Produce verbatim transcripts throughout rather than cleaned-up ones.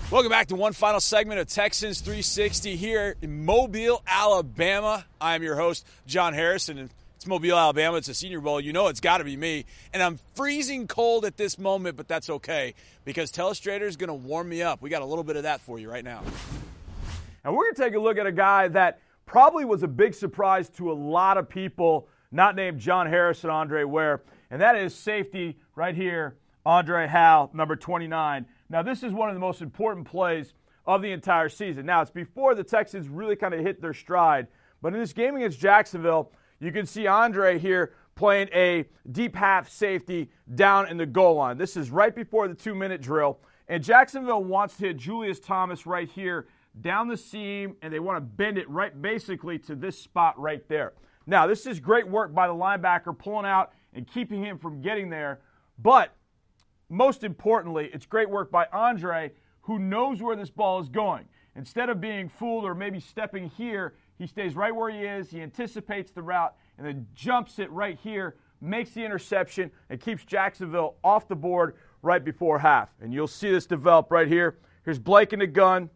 Welcome back to one final segment of Texans three sixty here in Mobile, Alabama. I'm your host, John Harrison, and it's Mobile, Alabama. It's a Senior Bowl. You know it's got to be me. And I'm freezing cold at this moment, but that's okay because Telestrator is going to warm me up. We got a little bit of that for you right now. And we're going to take a look at a guy that probably was a big surprise to a lot of people, not named John Harrison, Andre Ware, and that is safety right here, Andre Hal, number twenty-nine. Now, this is one of the most important plays of the entire season. Now, it's before the Texans really kind of hit their stride, but in this game against Jacksonville, you can see Andre here playing a deep half safety down in the goal line. This is right before the two-minute drill, and Jacksonville wants to hit Julius Thomas right here down the seam, and they want to bend it right basically to this spot right there. Now, this is great work by the linebacker pulling out and keeping him from getting there, but most importantly, it's great work by Andre, who knows where this ball is going. Instead of being fooled or maybe stepping here, he stays right where he is, he anticipates the route, and then jumps it right here, makes the interception, and keeps Jacksonville off the board right before half. And you'll see this develop right here. Here's Blake in the gun.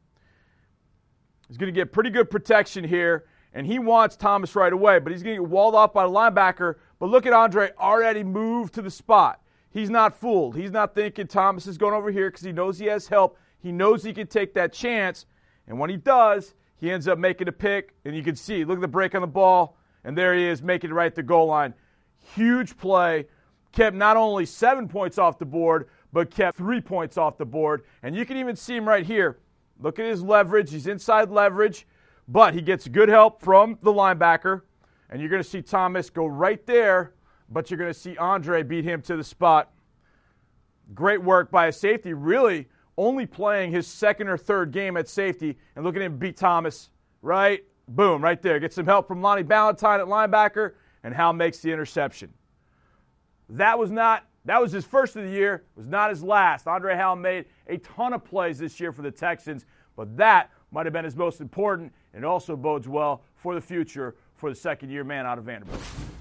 He's going to get pretty good protection here, and he wants Thomas right away, but he's going to get walled off by the linebacker. But look at Andre already moved to the spot. He's not fooled. He's not thinking Thomas is going over here because he knows he has help. He knows he can take that chance. And when he does, he ends up making a pick. And you can see, look at the break on the ball. And there he is, making it right at the goal line. Huge play. Kept not only seven points off the board, but kept three points off the board. And you can even see him right here. Look at his leverage. He's inside leverage. But he gets good help from the linebacker. And you're going to see Thomas go right there. But you're going to see Andre beat him to the spot. Great work by a safety, really only playing his second or third game at safety. And look at him beat Thomas, right? Boom, right there. Get some help from Lonnie Ballantyne at linebacker, and Hal makes the interception. That was not, that was his first of the year. It was not his last. Andre Hal made a ton of plays this year for the Texans, but that might have been his most important, and also bodes well for the future for the second-year man out of Vanderbilt.